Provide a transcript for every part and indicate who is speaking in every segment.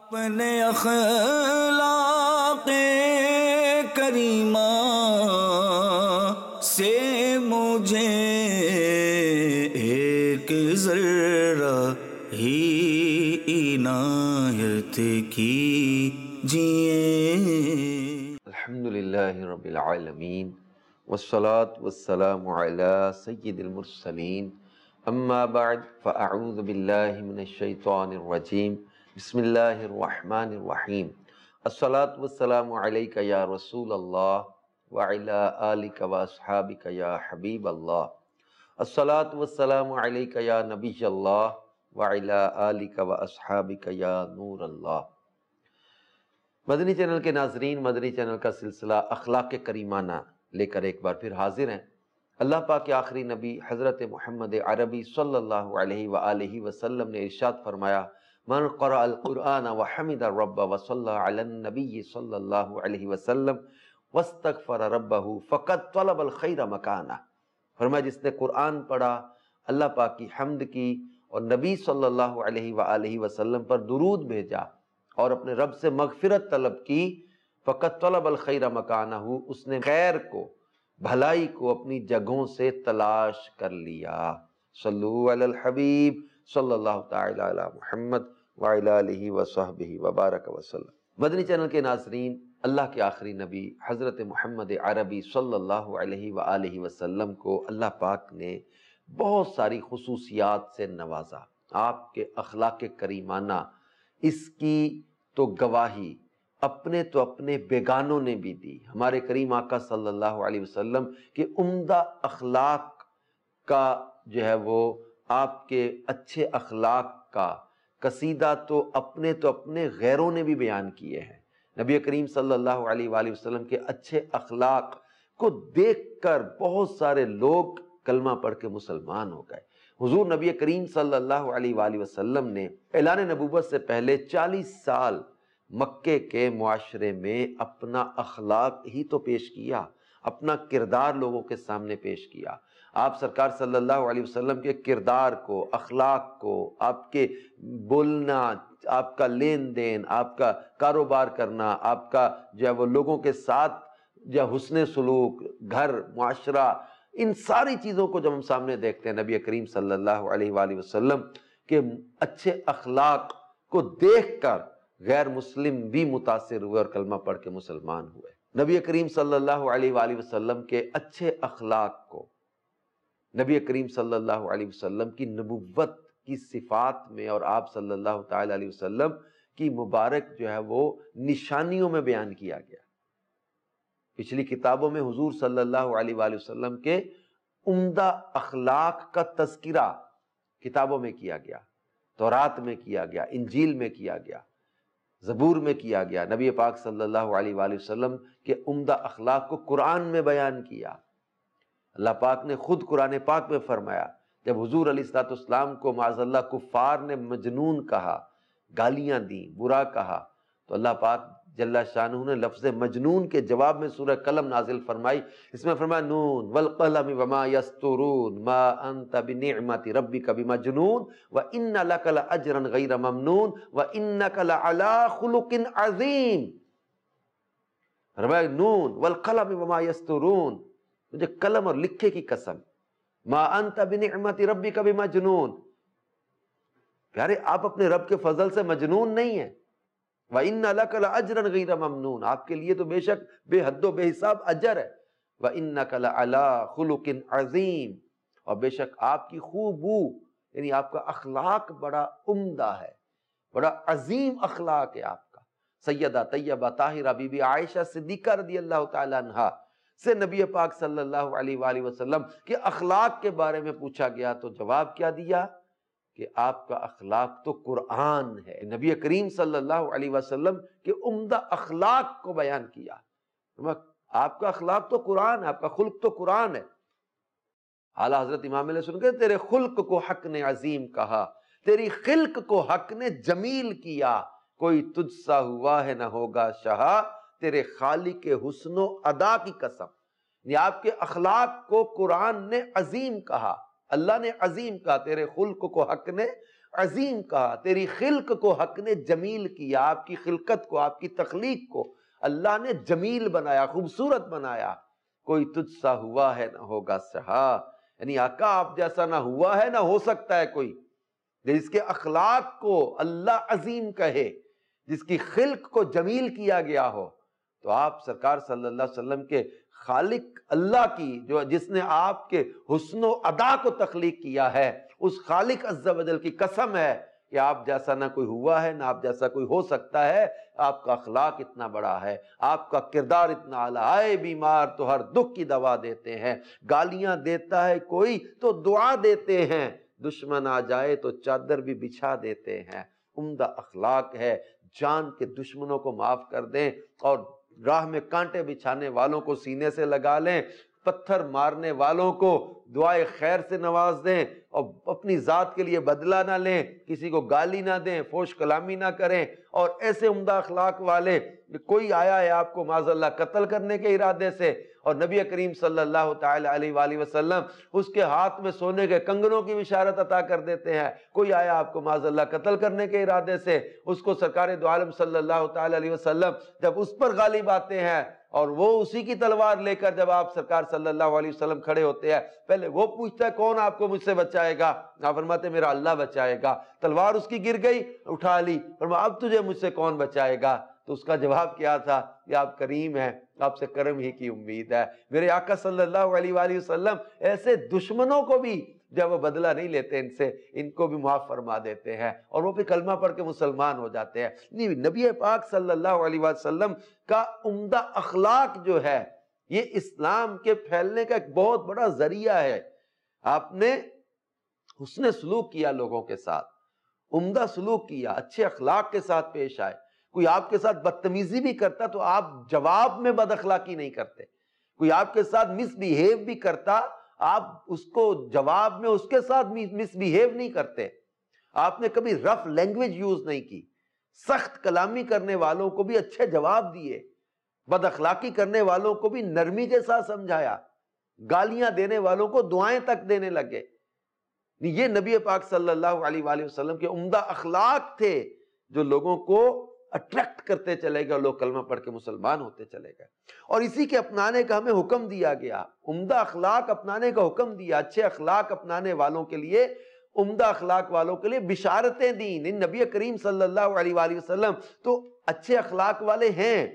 Speaker 1: اپنے اخلاق کریمہ سے مجھے ایک ذرہ ہی عنایت کیجئے۔
Speaker 2: الحمدللہ رب العالمین والصلاة والسلام علی سید المرسلین، اما بعد فاعوذ باللہ من الشیطان الرجیم، بسم اللہ الرحمن الرحیم۔ الصلاة والسلام علیک یا رسول اللہ وعلی آلک واصحابک یا حبیب اللہ۔ الصلاة والسلام علیک یا نبی اللہ وعلی آلک واصحابک یا نور اللہ۔ مدنی چینل کے ناظرین، مدنی چینل کا سلسلہ اخلاق کریمانہ لے کر ایک بار پھر حاضر ہیں۔ اللہ پاک کے آخری نبی حضرت محمد عربی صلی اللہ علیہ وآلہ وسلم نے ارشاد فرمایا، من قرأ القرآن وحمد الرب وصلی علی النبی صلی اللہ علیہ وسلم واستغفر ربہ فقد طلب الخیر مکانہ۔ فرمایا جس نے قرآن پڑھا، اللہ پاک کی حمد کی اور نبی صلی اللہ علیہ وآلہ وسلم پر درود بھیجا اور اپنے رب سے مغفرت طلب کی، فقط طلب الخیر مکانہ، اس نے خیر کو، بھلائی کو اپنی جگہوں سے تلاش کر لیا۔ صلو علی الحبیب صلی اللہ تعالی علی محمد وعلی آلہ وصحبہ وبارک وسلم۔ مدنی چینل کے ناظرین، اللہ کے آخری نبی حضرت محمد عربی صلی اللہ علیہ وآلہ وسلم کو اللہ پاک نے بہت ساری خصوصیات سے نوازا۔ آپ کے اخلاق کریمانہ، اس کی تو گواہی اپنے بیگانوں نے بھی دی۔ ہمارے کریم آقا صلی اللہ علیہ وسلم کے عمدہ اخلاق کا جو ہے وہ آپ کے اچھے اخلاق کا قصیدہ تو اپنے غیروں نے بھی بیان کیے ہیں۔ نبی کریم صلی اللہ علیہ وآلہ وسلم کے اچھے اخلاق کو دیکھ کر بہت سارے لوگ کلمہ پڑھ کے مسلمان ہو گئے۔ حضور نبی کریم صلی اللہ علیہ وآلہ وسلم نے اعلان نبوت سے پہلے 40 سال مکے کے معاشرے میں اپنا اخلاق ہی تو پیش کیا، اپنا کردار لوگوں کے سامنے پیش کیا۔ آپ سرکار صلی اللہ علیہ وسلم کے کردار کو، اخلاق کو، آپ کے بولنا، آپ کا لین دین، آپ کا کاروبار کرنا، آپ کا جو ہے وہ لوگوں کے ساتھ جو حسن سلوک، گھر، معاشرہ، ان ساری چیزوں کو جب ہم سامنے دیکھتے ہیں، نبی کریم صلی اللہ علیہ وآلہ وسلم کے اچھے اخلاق کو دیکھ کر غیر مسلم بھی متاثر ہوئے اور کلمہ پڑھ کے مسلمان ہوئے۔ نبی کریم صلی اللہ علیہ وآلہ وسلم کے اچھے اخلاق کو، نبی کریم صلی اللہ علیہ وسلم کی نبوت کی صفات میں اور آپ صلی اللہ تعالی علیہ وسلم کی مبارک جو ہے وہ نشانیوں میں بیان کیا گیا۔ پچھلی کتابوں میں حضور صلی اللہ علیہ وآلہ وسلم کے عمدہ اخلاق کا تذکرہ کتابوں میں کیا گیا، تورات میں کیا گیا، انجیل میں کیا گیا، زبور میں کیا گیا۔ نبی پاک صلی اللہ علیہ وآلہ وسلم کے عمدہ اخلاق کو قرآن میں بیان کیا۔ اللہ پاک نے خود قرآن پاک میں فرمایا، جب حضور علیہ السلام کو معاذ اللہ کفار نے مجنون کہا، گالیاں دیں، برا کہا، تو اللہ پاک جل شانہ نے لفظ مجنون کے جواب میں سورہ قلم نازل فرمائی۔ اس میں فرمایا، نون والقلم وما یسطرون ما انت بنعمت ربک بمجنون وان لک لاجرا غیر ممنون وانک لعلی خلق عظیم۔ فرمایا نون والقلم وما یسطرون، مجھے قلم اور لکھے کی قسم، ما انت بنعمت ربک بمجنون، پیارے آپ اپنے رب کے فضل سے مجنون نہیں ہیں۔ وَإِنَّ لَكَ لَأَجْرًا غَيْرَ مَمْنُونَ، آپ کے لیے تو بے شک بے حد و بے حساب اجر ہے۔ وَإِنَّكَ لَعَلَىٰ خُلُقٍ عَظِيمٍ، اور بے شک آپ کی خوبو یعنی آپ کا اخلاق بڑا عمدہ ہے، بڑا عظیم اخلاق ہے آپ کا۔ سیدہ طیبہ طاہرہ بی بی عائشہ صدیقہ رضی اللہ تعالی عنہا سے نبی پاک صلی اللہ علیہ وآلہ وسلم کے اخلاق کے بارے میں پوچھا گیا تو جواب کیا دیا کہ آپ کا اخلاق تو قرآن ہے۔ نبی کریم صلی اللہ علیہ وسلم کے عمدہ اخلاق کو بیان کیا۔ آپ کا اخلاق تو قرآن ہے، آپ کا خلق تو قرآن ہے۔ اعلیٰ حضرت امام علیہ السلام کہتے تیرے خلق کو حق نے عظیم کہا، تیری خلق کو حق نے جمیل کیا، کوئی تجھ سا ہوا ہے نہ ہوگا شہا، تیرے خالق حسن و ادا کی قسم۔ یعنی آپ کے اخلاق کو قرآن نے عظیم کہا، اللہ نے عظیم کہا، تیرے خلق کو حق نے عظیم کہا، تیری خلق کو حق نے جمیل کیا، آپ کی خلقت کو، آپ کی تخلیق کو اللہ نے جمیل بنایا، خوبصورت بنایا۔ کوئی تجھ سا ہوا ہے نہ ہوگا سہا، یعنی آقا آپ جیسا نہ ہوا ہے نہ ہو سکتا ہے کوئی، جس کے اخلاق کو اللہ عظیم کہے، جس کی خلق کو جمیل کیا گیا ہو، تو آپ سرکار صلی اللہ علیہ وسلم کے خالق اللہ کی، جو جس نے آپ کے حسن و ادا کو تخلیق کیا ہے، اس خالق عز و جل کی قسم ہے کہ آپ جیسا نہ کوئی ہوا ہے نہ آپ جیسا کوئی ہو سکتا ہے۔ آپ کا اخلاق اتنا بڑا ہے، آپ کا کردار اتنا اعلیٰ، آئے بیمار تو ہر دکھ کی دوا دیتے ہیں، گالیاں دیتا ہے کوئی تو دعا دیتے ہیں، دشمن آ جائے تو چادر بھی بچھا دیتے ہیں۔ عمدہ اخلاق ہے، جان کے دشمنوں کو معاف کر دیں اور راہ میں کانٹے بچھانے والوں کو سینے سے لگا لیں، پتھر مارنے والوں کو دعائے خیر سے نواز دیں، اور اپنی ذات کے لیے بدلہ نہ لیں، کسی کو گالی نہ دیں، فوش کلامی نہ کریں، اور ایسے عمدہ اخلاق والے، کوئی آیا ہے آپ کو معاذ اللہ قتل کرنے کے ارادے سے، اور نبی کریم صلی اللہ تعالی علیہ وآلہ وسلم اس کے ہاتھ میں سونے کے کنگنوں کی بشارت عطا کر دیتے ہیں۔ کوئی آیا آپ کو معاذ اللہ قتل کرنے کے ارادے سے، اس کو سرکار دو عالم صلی اللہ تعالی علیہ وسلم جب اس پر غالب آتے ہیں، اور وہ اسی کی تلوار لے کر جب آپ سرکار صلی اللہ علیہ وسلم کھڑے ہوتے ہیں، پہلے وہ پوچھتا ہے کون آپ کو مجھ سے بچائے گا؟ آپ فرماتے میرا اللہ بچائے گا۔ تلوار اس کی گر گئی، اٹھا لی، فرمایا اب تجھے مجھ سے کون بچائے گا؟ تو اس کا جواب کیا تھا کہ آپ کریم ہیں، آپ سے کرم ہی کی امید ہے۔ میرے آقا صلی اللہ علیہ وآلہ وسلم ایسے دشمنوں کو بھی جب وہ بدلہ نہیں لیتے ان سے، ان کو بھی معاف فرما دیتے ہیں، اور وہ بھی کلمہ پڑھ کے مسلمان ہو جاتے ہیں۔ نبی پاک صلی اللہ علیہ وسلم کا عمدہ اخلاق جو ہے، یہ اسلام کے پھیلنے کا ایک بہت بڑا ذریعہ ہے۔ آپ نے حسن سلوک کیا لوگوں کے ساتھ، عمدہ سلوک کیا، اچھے اخلاق کے ساتھ پیش آئے۔ کوئی آپ کے ساتھ بدتمیزی بھی کرتا تو آپ جواب میں بد اخلاقی نہیں کرتے، کوئی آپ کے ساتھ مس بیہیو بھی کرتا، آپ اس کو جواب میں اس کے ساتھ مس بیہیو نہیں کرتے۔ آپ نے کبھی رف لینگویج یوز نہیں کی، سخت کلامی کرنے والوں کو بھی اچھے جواب دیے، بد اخلاقی کرنے والوں کو بھی نرمی کے ساتھ سمجھایا، گالیاں دینے والوں کو دعائیں تک دینے لگے۔ یہ نبی پاک صلی اللہ علیہ وآلہ وسلم کے عمدہ اخلاق تھے جو لوگوں کو اٹریکٹ کرتے چلے گئے، اور لوگ کلمہ پڑھ کے مسلمان ہوتے چلے گئے۔ اور اسی کے اپنانے کا ہمیں حکم دیا گیا، عمدہ اخلاق اپنانے کا حکم دیا، اچھے اخلاق اپنانے والوں کے لیے، عمدہ اخلاق والوں کے لیے بشارتیں دیں۔ نبی کریم صلی اللہ علیہ وآلہ وسلم تو اچھے اخلاق والے ہیں۔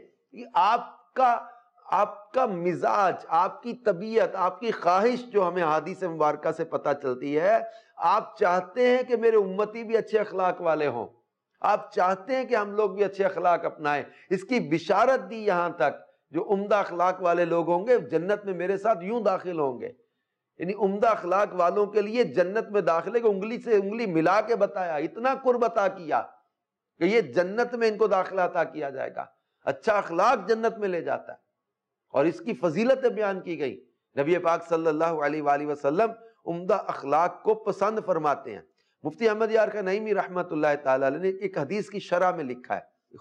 Speaker 2: آپ کا مزاج، آپ کی طبیعت، آپ کی خواہش جو ہمیں حدیث مبارکہ سے پتہ چلتی ہے، آپ چاہتے ہیں کہ میرے امتی بھی اچھے اخلاق والے ہوں، آپ چاہتے ہیں کہ ہم لوگ بھی اچھے اخلاق اپنائیں۔ اس کی بشارت دی یہاں تک جو عمدہ اخلاق والے لوگ ہوں گے جنت میں میرے ساتھ یوں داخل ہوں گے، یعنی عمدہ اخلاق والوں کے لیے جنت میں داخلے کو انگلی سے انگلی ملا کے بتایا، اتنا قرب عطا کیا کہ یہ جنت میں ان کو داخلہ عطا کیا جائے گا۔ اچھا اخلاق جنت میں لے جاتا ہے، اور اس کی فضیلت بیان کی گئی۔ نبی پاک صلی اللہ علیہ وآلہ وسلم عمدہ اخلاق کو پسند فرماتے ہیں۔ مفتی احمد یار خان نعیمی رحمۃ اللہ تعالی علیہ نے ایک حدیث کی شرح میں لکھا ہے،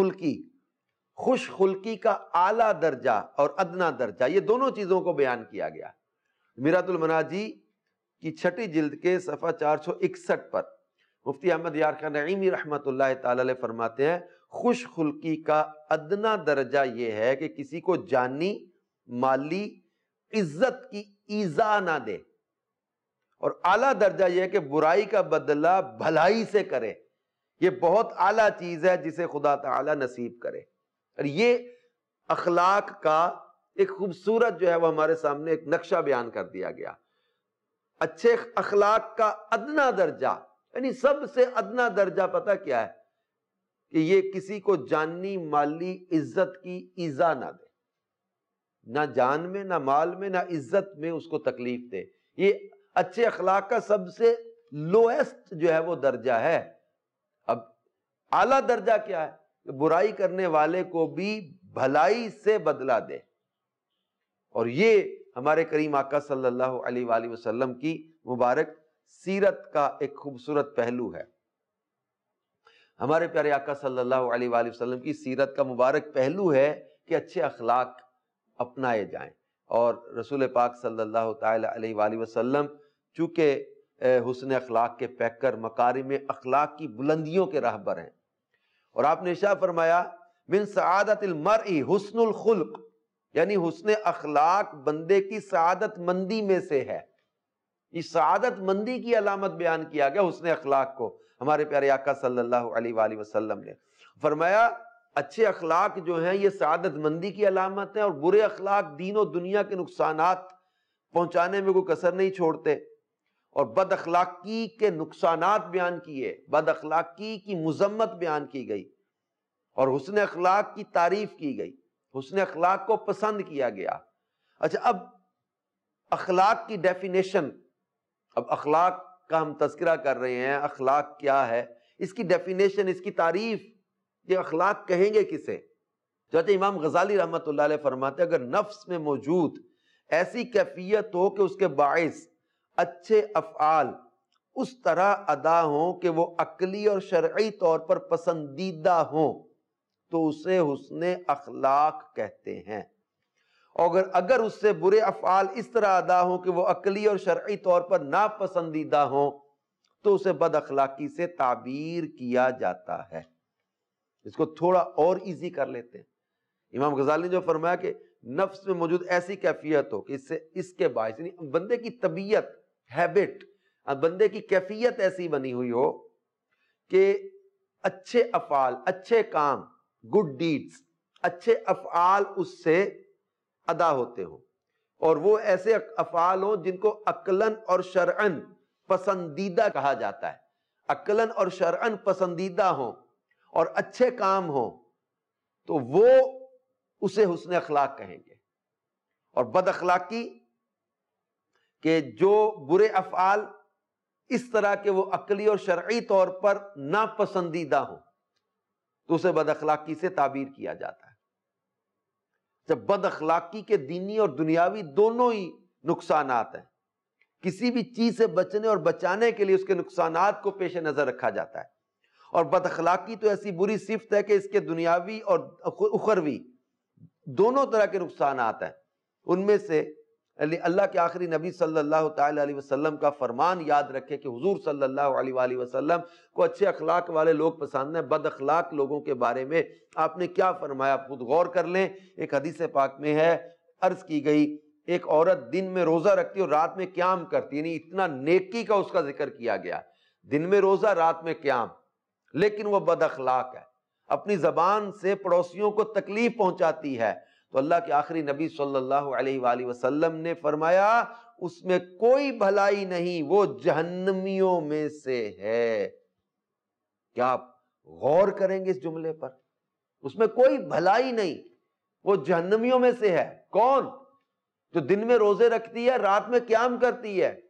Speaker 2: خوش خلقی کا اعلیٰ درجہ اور ادنا درجہ، یہ دونوں چیزوں کو بیان کیا گیا۔ میرات المناجی کی 6 جلد کے صفحہ 461 پر مفتی احمد یار خان نعیمی رحمۃ اللہ تعالی علیہ فرماتے ہیں، خوش خلقی کا ادنا درجہ یہ ہے کہ کسی کو جانی، مالی، عزت کی ایذا نہ دے، اور اعلیٰ درجہ یہ ہے کہ برائی کا بدلہ بھلائی سے کرے۔ یہ بہت اعلیٰ چیز ہے جسے خدا تعالی نصیب کرے۔ اور یہ اخلاق کا ایک خوبصورت جو ہے وہ ہمارے سامنے ایک نقشہ بیان کر دیا گیا۔ اچھے اخلاق کا ادنا درجہ، یعنی سب سے ادنا درجہ پتہ کیا ہے؟ کہ یہ کسی کو جانی، مالی، عزت کی ایذا نہ دے، نہ جان میں، نہ مال میں، نہ عزت میں اس کو تکلیف دے۔ یہ اچھے اخلاق کا سب سے لویسٹ جو ہے وہ درجہ ہے۔ اب اعلیٰ درجہ کیا ہے؟ کہ برائی کرنے والے کو بھی بھلائی سے بدلہ دے، اور یہ ہمارے کریم آقا صلی اللہ علیہ وآلہ وسلم کی مبارک سیرت کا ایک خوبصورت پہلو ہے۔ ہمارے پیارے آقا صلی اللہ علیہ وآلہ وسلم کی سیرت کا مبارک پہلو ہے کہ اچھے اخلاق اپنائے جائیں، اور رسول پاک صلی اللہ تعالی علیہ وآلہ وسلم چونکہ حسن اخلاق کے پیکر، مکارم اخلاق کی بلندیوں کے راہبر ہیں۔ اور آپ نے ارشاد فرمایا من سعادت المرء حسن الخلق، یعنی حسن اخلاق بندے کی سعادت مندی میں سے ہے۔ اس سعادت مندی کی علامت بیان کیا گیا حسن اخلاق کو ہمارے پیارے آقا صلی اللہ علیہ وآلہ وسلم نے فرمایا اچھے اخلاق جو ہیں یہ سعادت مندی کی علامت ہیں، اور برے اخلاق دین و دنیا کے نقصانات پہنچانے میں کوئی کسر نہیں چھوڑتے۔ اور بد اخلاقی کے نقصانات بیان کیے، بد اخلاقی کی مذمت بیان کی گئی، اور حسن اخلاق کی تعریف کی گئی، حسن اخلاق کو پسند کیا گیا۔ اچھا، اب اخلاق کی ڈیفینیشن، اب اخلاق کا ہم تذکرہ کر رہے ہیں، اخلاق کیا ہے، اس کی ڈیفینیشن، اس کی تعریف، یہ اخلاق کہیں گے کسے؟ چنانچہ امام غزالی رحمۃ اللہ علیہ فرماتے ہیں اگر نفس میں موجود ایسی کیفیت ہو کہ اس کے باعث اچھے افعال اس طرح ادا ہوں کہ وہ عقلی اور شرعی طور پر پسندیدہ ہوں تو اسے حسن اخلاق کہتے ہیں، اور اگر اس سے برے افعال اس طرح ادا ہوں کہ وہ عقلی اور شرعی طور پر ناپسندیدہ ہوں تو اسے بد اخلاقی سے تعبیر کیا جاتا ہے۔ اس کو تھوڑا اور ایزی کر لیتے ہیں۔ امام غزالی نے جو فرمایا کہ نفس میں موجود ایسی کیفیت ہو کہ اس کے باعث، یعنی بندے کی طبیعت، ہیبٹ، بندے کی کیفیت ایسی بنی ہوئی ہو کہ اچھے افعال، اچھے کام، گڈ ڈیڈز، اچھے افعال اس سے ادا ہوتے ہوں، اور وہ ایسے افعال ہوں جن کو عقلاً اور شرعاً پسندیدہ کہا جاتا ہے، عقلاً اور شرعاً پسندیدہ ہوں اور اچھے کام ہوں تو وہ اسے حسن اخلاق کہیں گے۔ اور بد اخلاقی کہ جو برے افعال اس طرح کہ وہ عقلی اور شرعی طور پر ناپسندیدہ ہوں تو اسے بد اخلاقی سے تعبیر کیا جاتا ہے۔ جب بد اخلاقی کے دینی اور دنیاوی دونوں ہی نقصانات ہیں، کسی بھی چیز سے بچنے اور بچانے کے لیے اس کے نقصانات کو پیش نظر رکھا جاتا ہے، اور بد اخلاقی تو ایسی بری صفت ہے کہ اس کے دنیاوی اور اخروی دونوں طرح کے نقصانات ہیں۔ ان میں سے اللہ کے آخری نبی صلی اللہ تعالی علیہ وسلم کا فرمان یاد رکھے کہ حضور صلی اللہ علیہ وآلہ وسلم کو اچھے اخلاق والے لوگ پسند ہیں، بد اخلاق لوگوں کے بارے میں آپ نے کیا فرمایا، آپ خود غور کر لیں۔ ایک حدیث پاک میں ہے، عرض کی گئی ایک عورت دن میں روزہ رکھتی اور رات میں قیام کرتی، یعنی اتنا نیکی کا اس کا ذکر کیا گیا، دن میں روزہ رات میں قیام، لیکن وہ بد اخلاق ہے، اپنی زبان سے پڑوسیوں کو تکلیف پہنچاتی ہے، تو اللہ کے آخری نبی صلی اللہ علیہ وآلہ وسلم نے فرمایا اس میں کوئی بھلائی نہیں، وہ جہنمیوں میں سے ہے۔ کیا آپ غور کریں گے اس جملے پر؟ اس میں کوئی بھلائی نہیں، وہ جہنمیوں میں سے ہے۔ کون؟ جو دن میں روزے رکھتی ہے، رات میں قیام کرتی ہے،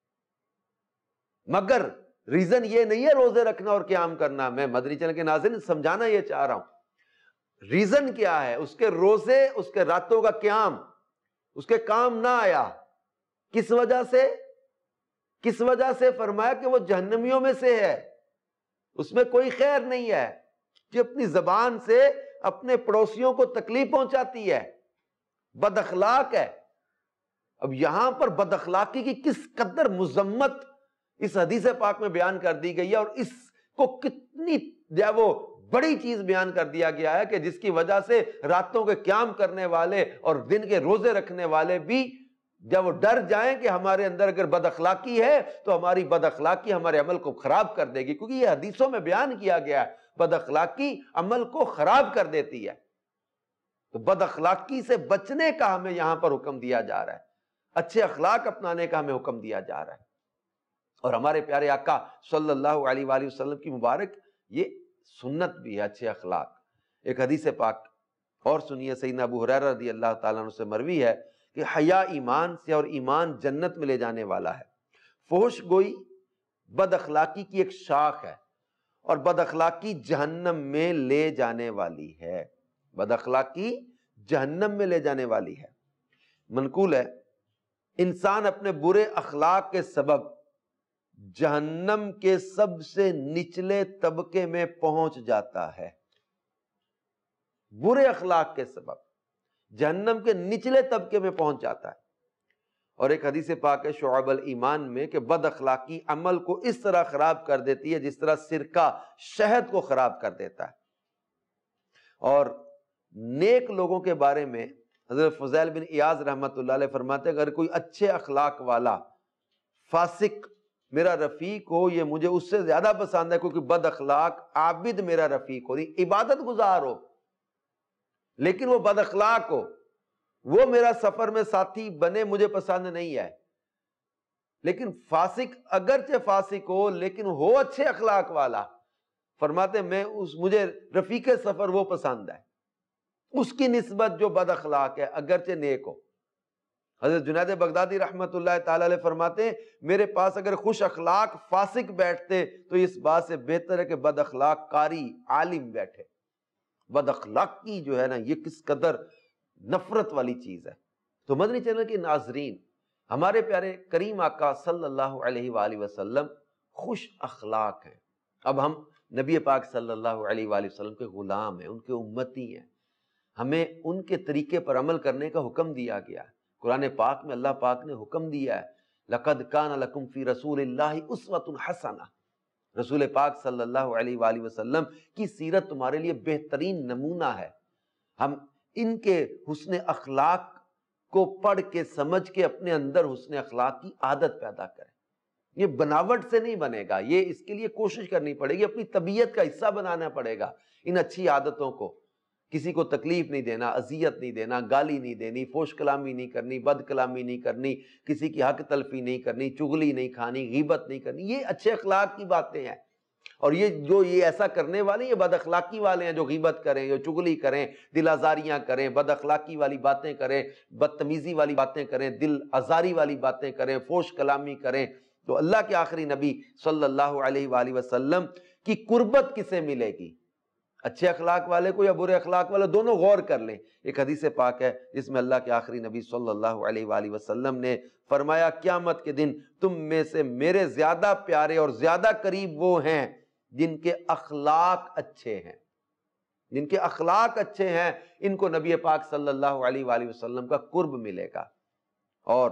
Speaker 2: مگر ریزن یہ نہیں ہے روزے رکھنا اور قیام کرنا، میں مدنی چینل کے ناظرین سمجھانا یہ چاہ رہا ہوں، ریزن کیا ہے؟ اس کے روزے، اس کے راتوں کا قیام اس کے کام نہ آیا، کس وجہ سے؟ کس وجہ سے؟ فرمایا کہ وہ جہنمیوں میں سے ہے، اس میں کوئی خیر نہیں ہے، کہ اپنی زبان سے اپنے پڑوسیوں کو تکلیف پہنچاتی ہے، بد اخلاق ہے۔ اب یہاں پر بد اخلاقی کی کس قدر مذمت اس حدیث پاک میں بیان کر دی گئی ہے، اور اس کو کتنی وہ بڑی چیز بیان کر دیا گیا ہے کہ جس کی وجہ سے راتوں کے قیام کرنے والے اور دن کے روزے رکھنے والے بھی جب وہ ڈر جائیں کہ ہمارے اندر اگر بد اخلاقی ہے تو ہماری بد اخلاقی ہمارے عمل کو خراب کر دے گی، کیونکہ یہ حدیثوں میں بیان کیا گیا ہے بد اخلاقی عمل کو خراب کر دیتی ہے۔ تو بد اخلاقی سے بچنے کا ہمیں یہاں پر حکم دیا جا رہا ہے، اچھے اخلاق اپنانے کا ہمیں حکم دیا جا رہا ہے۔ اور ہمارے پیارے آقا صلی اللہ علیہ وآلہ وسلم کی مبارک یہ سنت بھی ہے اچھے اخلاق۔ ایک حدیث پاک اور سنیے، سیدنا ابو ہریرہ رضی اللہ تعالیٰ عنہ سے مروی ہے کہ حیا ایمان سے اور ایمان جنت میں لے جانے والا ہے۔ فحش گوئی بد اخلاقی کی ایک شاخ ہے، اور بد اخلاقی جہنم میں لے جانے والی ہے، بد اخلاقی جہنم میں لے جانے والی ہے۔ منقول ہے انسان اپنے برے اخلاق کے سبب جہنم کے سب سے نچلے طبقے میں پہنچ جاتا ہے، برے اخلاق کے سبب جہنم کے نچلے طبقے میں پہنچ جاتا ہے۔ اور ایک حدیث پاک ہے شعب الایمان میں کہ بد اخلاقی عمل کو اس طرح خراب کر دیتی ہے جس طرح سرکہ شہد کو خراب کر دیتا ہے۔ اور نیک لوگوں کے بارے میں حضرت فضیل بن ایاز رحمۃ اللہ علیہ فرماتے ہیں اگر کوئی اچھے اخلاق والا فاسق میرا رفیق ہو یہ مجھے اس سے زیادہ پسند ہے کیونکہ بد اخلاق عابد میرا رفیق ہو، عبادت گزار ہو لیکن وہ بد اخلاق ہو، وہ میرا سفر میں ساتھی بنے مجھے پسند نہیں ہے۔ لیکن فاسق اگرچہ فاسق ہو لیکن ہو اچھے اخلاق والا، فرماتے مجھے رفیق سفر وہ پسند ہے اس کی نسبت جو بد اخلاق ہے اگرچہ نیک ہو۔ حضرت جنید بغدادی رحمت اللہ تعالی علیہ فرماتے ہیں میرے پاس اگر خوش اخلاق فاسق بیٹھتے تو اس بات سے بہتر ہے کہ بد اخلاق قاری عالم بیٹھے۔ بد اخلاقی جو ہے نا یہ کس قدر نفرت والی چیز ہے۔ تو مدنی چینل کے ناظرین، ہمارے پیارے کریم آقا صلی اللہ علیہ وآلہ وسلم خوش اخلاق ہیں۔ اب ہم نبی پاک صلی اللہ علیہ وآلہ وسلم کے غلام ہیں، ان کے امتی ہیں، ہمیں ان کے طریقے پر عمل کرنے کا حکم دیا گیا ہے۔ قرآن پاک میں اللہ پاک نے حکم دیا ہے لَقَدْ كَانَ لَكُمْ فِي رَسُولِ اللَّهِ أُسْوَةٌ حَسَنَةٌ، رسول پاک صلی اللہ علیہ وآلہ وسلم کی سیرت تمہارے لیے بہترین نمونہ ہے۔ ہم ان کے حسن اخلاق کو پڑھ کے سمجھ کے اپنے اندر حسن اخلاق کی عادت پیدا کریں۔ یہ بناوٹ سے نہیں بنے گا، یہ اس کے لیے کوشش کرنی پڑے گی، اپنی طبیعت کا حصہ بنانا پڑے گا ان اچھی عادتوں کو۔ کسی کو تکلیف نہیں دینا، اذیت نہیں دینا، گالی نہیں دینی، فوش کلامی نہیں کرنی، بد کلامی نہیں کرنی، کسی کی حق تلفی نہیں کرنی، چغلی نہیں کھانی، غیبت نہیں کرنی، یہ اچھے اخلاق کی باتیں ہیں۔ اور یہ ایسا کرنے والے یہ بد اخلاقی والے ہیں جو غیبت کریں، جو چغلی کریں، دل آزاریاں کریں، بد اخلاقی والی باتیں کریں، بدتمیزی والی باتیں کریں، دل آزاری والی باتیں کریں، فوش کلامی کریں۔ تو اللہ کے آخری نبی صلی اللہ علیہ وآلہ وسلم کی قربت کسے ملے گی؟ اچھے اخلاق والے کو یا برے اخلاق والے؟ دونوں غور کر لیں۔ ایک حدیث پاک ہے جس میں اللہ کے آخری نبی صلی اللہ علیہ وآلہ وسلم نے فرمایا قیامت کے دن تم میں سے میرے زیادہ پیارے اور زیادہ قریب وہ ہیں جن کے اخلاق اچھے ہیں، جن کے اخلاق اچھے ہیں، ان کو نبی پاک صلی اللہ علیہ وآلہ وسلم کا قرب ملے گا۔ اور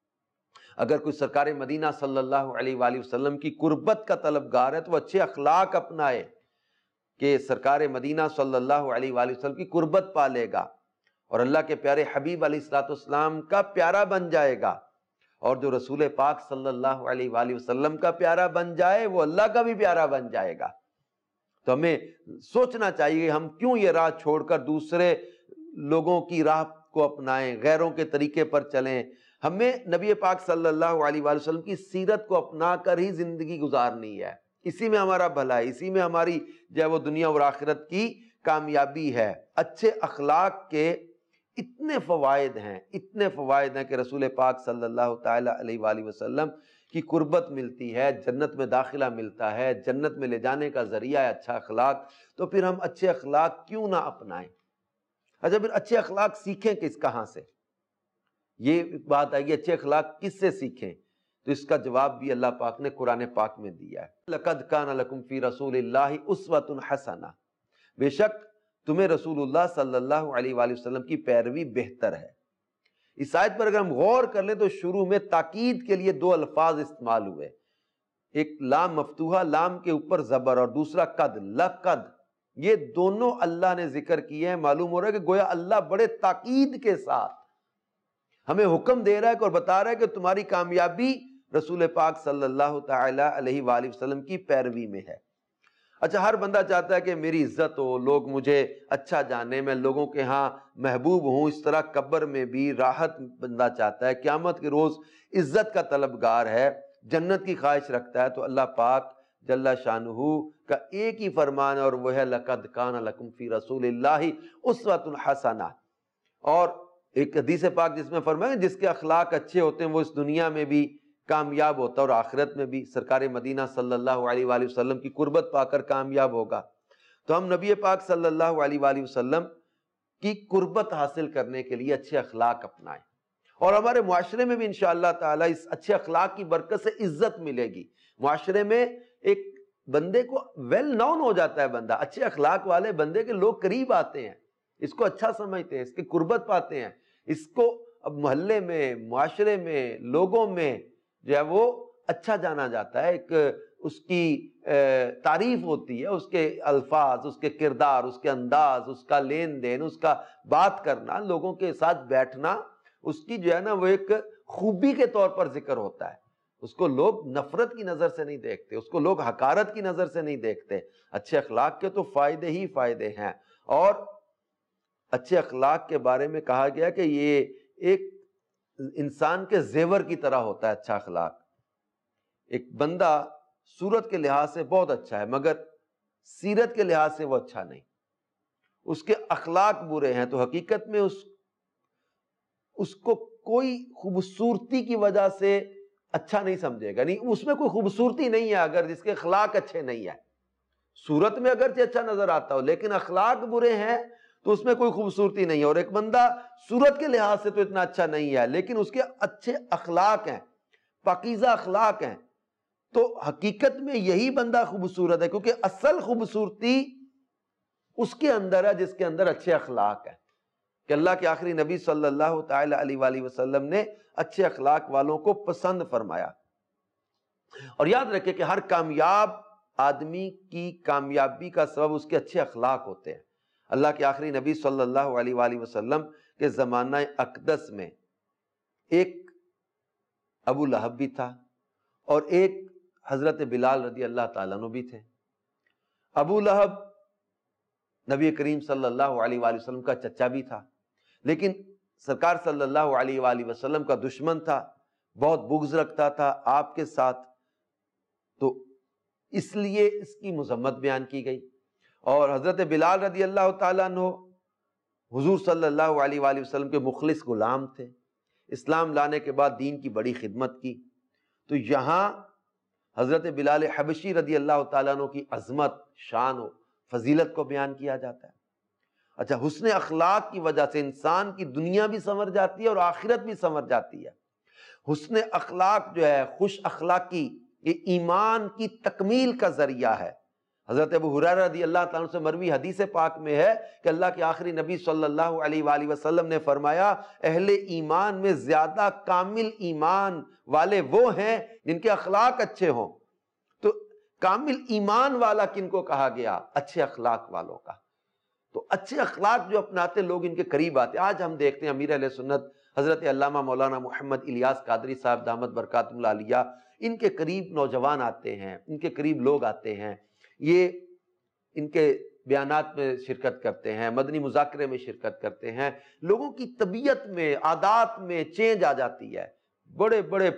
Speaker 2: اگر کوئی سرکار مدینہ صلی اللہ علیہ وآلہ وسلم کی قربت کا طلبگار ہے تو وہ اچھے اخلاق اپنائے کہ سرکار مدینہ صلی اللہ علیہ وآلہ وسلم کی قربت پالے گا اور اللہ کے پیارے حبیب علیہ السلام کا پیارا بن جائے گا۔ اور جو رسول پاک صلی اللہ علیہ وآلہ وسلم کا پیارا بن جائے وہ اللہ کا بھی پیارا بن جائے گا۔ تو ہمیں سوچنا چاہیے ہم کیوں یہ راہ چھوڑ کر دوسرے لوگوں کی راہ کو اپنائیں، غیروں کے طریقے پر چلیں۔ ہمیں نبی پاک صلی اللہ علیہ وآلہ وسلم کی سیرت کو اپنا کر ہی زندگی گزارنی ہے، اسی میں ہمارا بھلا ہے، اسی میں ہماری جو ہے وہ دنیا اور آخرت کی کامیابی ہے۔ اچھے اخلاق کے اتنے فوائد ہیں کہ رسول پاک صلی اللہ تعالی علیہ وآلہ وسلم کی قربت ملتی ہے، جنت میں داخلہ ملتا ہے، جنت میں لے جانے کا ذریعہ ہے اچھا اخلاق۔ تو پھر ہم اچھے اخلاق کیوں نہ اپنائیں؟ اچھا پھر اچھے اخلاق سیکھیں کہاں سے؟ یہ بات آئے گی اچھے اخلاق کس سے سیکھیں؟ تو اس کا جواب بھی اللہ پاک نے قرآن پاک میں دیا ہے۔ لَقَدْ كَانَ لَكُمْ فِي رَسُولِ اللَّهِ أُسْوَةٌ حَسَنَةٌ، بے شک تمہیں رسول اللہ صلی اللہ علیہ وآلہ وسلم کی پیروی بہتر ہے۔ اس آیت پر اگر ہم غور کر لیں تو شروع میں تاکید کے لیے دو الفاظ استعمال ہوئے، ایک لام مفتوحہ، لام کے اوپر زبر، اور دوسرا قد، لقد۔ یہ دونوں اللہ نے ذکر کیے ہیں۔ معلوم ہو رہا ہے کہ گویا اللہ بڑے تاکید کے ساتھ ہمیں حکم دے رہا ہے اور بتا رہا ہے کہ تمہاری کامیابی رسول پاک صلی اللہ تعالی علیہ وآلہ وسلم کی پیروی میں ہے۔ اچھا ہر بندہ چاہتا ہے کہ میری عزت ہو، لوگ مجھے اچھا جانے، میں لوگوں کے ہاں محبوب ہوں۔ اس طرح قبر میں بھی راحت بندہ چاہتا ہے، قیامت کے روز عزت کا طلبگار ہے، جنت کی خواہش رکھتا ہے۔ تو اللہ پاک جل شانہ کا ایک ہی فرمان ہے اور وہ ہے لَقَدْ كَانَ لَكُمْ فِي رَسُولِ اللَّهِ أُسْوَةٌ حَسَنَةٌ۔ اور ایک حدیث پاک جس میں فرمایا جس کے اخلاق اچھے ہوتے ہیں وہ اس دنیا میں بھی کامیاب ہوتا ہے اور آخرت میں بھی سرکار مدینہ صلی اللہ علیہ وآلہ وسلم کی قربت پا کر کامیاب ہوگا۔ تو ہم نبی پاک صلی اللہ علیہ وآلہ وسلم کی قربت حاصل کرنے کے لیے اچھے اخلاق اپنائیں، اور ہمارے معاشرے میں بھی انشاءاللہ تعالی اس اچھے اخلاق کی برکت سے عزت ملے گی۔ معاشرے میں ایک بندے کو ویل نون ہو جاتا ہے، بندہ اچھے اخلاق والے بندے کے لوگ قریب آتے ہیں، اس کو اچھا سمجھتے ہیں، اس کی قربت پاتے ہیں، اس کو اب محلے میں، معاشرے میں، لوگوں میں جو ہے وہ اچھا جانا جاتا ہے، ایک اس کی تعریف ہوتی ہے، اس کے الفاظ، اس کے کردار، اس کے انداز، اس کا لین دین، اس کا بات کرنا، لوگوں کے ساتھ بیٹھنا، اس کی جو ہے نا وہ ایک خوبی کے طور پر ذکر ہوتا ہے۔ اس کو لوگ نفرت کی نظر سے نہیں دیکھتے، اس کو لوگ حقارت کی نظر سے نہیں دیکھتے۔ اچھے اخلاق کے تو فائدے ہی فائدے ہیں، اور اچھے اخلاق کے بارے میں کہا گیا کہ یہ ایک انسان کے زیور کی طرح ہوتا ہے اچھا اخلاق۔ ایک بندہ صورت کے لحاظ سے بہت اچھا ہے مگر سیرت کے لحاظ سے وہ اچھا نہیں، اس کے اخلاق برے ہیں، تو حقیقت میں اس کو کوئی خوبصورتی کی وجہ سے اچھا نہیں سمجھے گا، نہیں اس میں کوئی خوبصورتی نہیں ہے اگر جس کے اخلاق اچھے نہیں ہیں۔ صورت میں اگرچہ اچھا نظر آتا ہو لیکن اخلاق برے ہیں تو اس میں کوئی خوبصورتی نہیں ہے۔ اور ایک بندہ صورت کے لحاظ سے تو اتنا اچھا نہیں ہے لیکن اس کے اچھے اخلاق ہیں، پاکیزہ اخلاق ہیں، تو حقیقت میں یہی بندہ خوبصورت ہے، کیونکہ اصل خوبصورتی اس کے اندر ہے جس کے اندر اچھے اخلاق ہیں۔ کہ اللہ کے آخری نبی صلی اللہ تعالی علیہ وآلہ وسلم نے اچھے اخلاق والوں کو پسند فرمایا۔ اور یاد رکھیں کہ ہر کامیاب آدمی کی کامیابی کا سبب اس کے اچھے اخلاق ہوتے ہیں۔ اللہ کے آخری نبی صلی اللہ علیہ وآلہ وسلم کے زمانہ اقدس میں ایک ابو لہب بھی تھا اور ایک حضرت بلال رضی اللہ تعالیٰ عنہ بھی تھے۔ ابو لہب نبی کریم صلی اللہ علیہ وآلہ وسلم کا چچا بھی تھا، لیکن سرکار صلی اللہ علیہ وآلہ وسلم کا دشمن تھا، بہت بغض رکھتا تھا آپ کے ساتھ، تو اس لیے اس کی مذمت بیان کی گئی۔ اور حضرت بلال رضی اللہ تعالیٰ عنہ حضور صلی اللہ علیہ وآلہ وسلم کے مخلص غلام تھے، اسلام لانے کے بعد دین کی بڑی خدمت کی، تو یہاں حضرت بلال حبشی رضی اللہ تعالیٰ عنہ کی عظمت، شان و فضیلت کو بیان کیا جاتا ہے۔ اچھا، حسن اخلاق کی وجہ سے انسان کی دنیا بھی سنور جاتی ہے اور آخرت بھی سنور جاتی ہے۔ حسن اخلاق جو ہے، خوش اخلاقی، یہ ایمان کی تکمیل کا ذریعہ ہے۔ حضرت ابو ہریرہ رضی اللہ تعالیٰ عنہ سے مروی حدیث پاک میں ہے کہ اللہ کے آخری نبی صلی اللہ علیہ وآلہ وسلم نے فرمایا، اہل ایمان میں زیادہ کامل ایمان والے وہ ہیں جن کے اخلاق اچھے ہوں۔ تو کامل ایمان والا کن کو کہا گیا؟ اچھے اخلاق والوں کا۔ تو اچھے اخلاق جو اپناتے لوگ ان کے قریب آتے۔ آج ہم دیکھتے ہیں امیر اہل سنت حضرت علامہ مولانا محمد الیاس قادری صاحب دامت برکاتہ العالیہ، ان کے قریب نوجوان آتے ہیں، ان کے قریب لوگ آتے ہیں، یہ ان کے بیانات میں شرکت کرتے ہیں، مدنی مذاکرے میں شرکت کرتے ہیں، لوگوں کی طبیعت میں، عادات میں چینج آ جاتی ہے۔ بڑے بڑے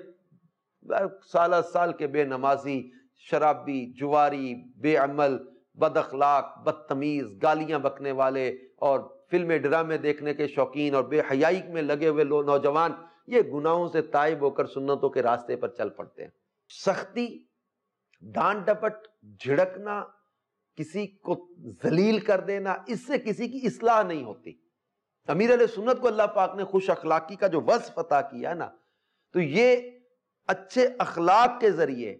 Speaker 2: سالہ سال کے بے نمازی، شرابی، جواری، بے عمل، بد اخلاق، بدتمیز، گالیاں بکنے والے اور فلمیں ڈرامے دیکھنے کے شوقین اور بے حیائی میں لگے ہوئے نوجوان، یہ گناہوں سے تائب ہو کر سنتوں کے راستے پر چل پڑتے ہیں۔ سختی، ڈانٹ ڈپٹ، جھڑکنا، کسی کو ذلیل کر دینا، اس سے کسی کی اصلاح نہیں ہوتی۔ امیر علیہ سنت کو اللہ پاک نے خوش اخلاقی کا جو وصف عطا کیا ہے نا، تو یہ اچھے اخلاق کے ذریعے،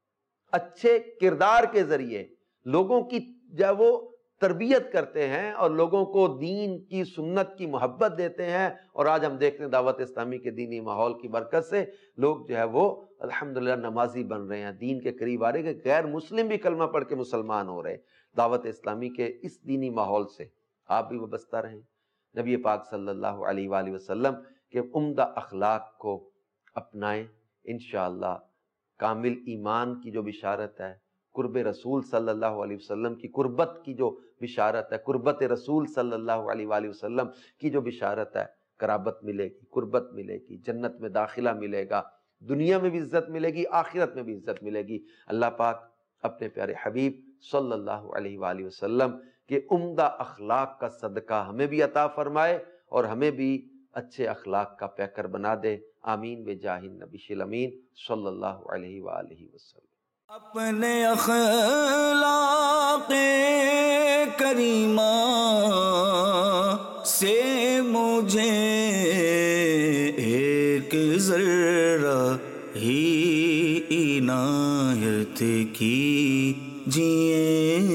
Speaker 2: اچھے کردار کے ذریعے لوگوں کی جب وہ تربیت کرتے ہیں اور لوگوں کو دین کی سنت کی محبت دیتے ہیں۔ اور آج ہم دیکھتے ہیں دعوت اسلامی کے دینی ماحول کی برکت سے لوگ جو ہے وہ الحمدللہ نمازی بن رہے ہیں، دین کے قریب آ رہے ہیں، کہ غیر مسلم بھی کلمہ پڑھ کے مسلمان ہو رہے ہیں دعوت اسلامی کے اس دینی ماحول سے۔ آپ بھی وابستہ رہیں نبی پاک صلی اللہ علیہ وآلہ وسلم کے عمدہ اخلاق کو اپنائیں، انشاءاللہ کامل ایمان کی جو بشارت ہے، قرب رسول صلی اللہ علیہ وسلم کی قربت کی جو بشارت ہے، قربت رسول صلی اللہ علیہ وآلہ وسلم کی جو بشارت ہے، قرابت ملے گی، قربت ملے گی، جنت میں داخلہ ملے گا، دنیا میں بھی عزت ملے گی، آخرت میں بھی عزت ملے گی۔ اللہ پاک اپنے پیارے حبیب صلی اللہ علیہ وآلہ وسلم کے عمدہ اخلاق کا صدقہ ہمیں بھی عطا فرمائے اور ہمیں بھی اچھے اخلاق کا پیکر بنا دے۔ آمین بجاہ النبی الامین صلی اللہ علیہ وآلہ وسلم۔
Speaker 1: اپنے اخلاق کریمہ سے مجھے ایک ذرہ ہی عنایت کیجئے۔